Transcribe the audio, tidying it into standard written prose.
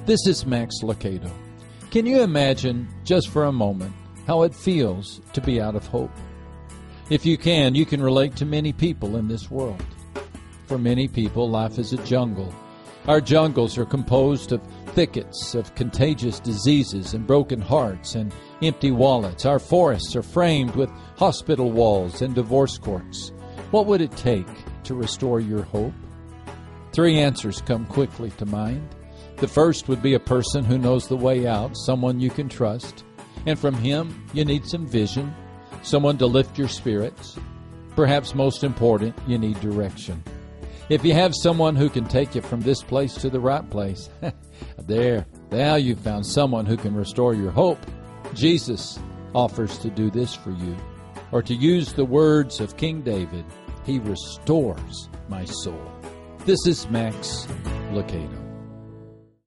This is Max Lucado. Can you imagine, just for a moment, how it feels to be out of hope? If you can relate to many people in this world. For many people, life is a jungle. Our jungles are composed of thickets of contagious diseases and broken hearts and empty wallets. Our forests are framed with hospital walls and divorce courts. What would it take to restore your hope? 3 answers come quickly to mind. The first would be a person who knows the way out, someone you can trust. And from him, you need some vision, someone to lift your spirits. Perhaps most important, you need direction. If you have someone who can take you from this place to the right place, now you've found someone who can restore your hope. Jesus offers to do this for you. Or to use the words of King David, He restores my soul. This is Max Lucado.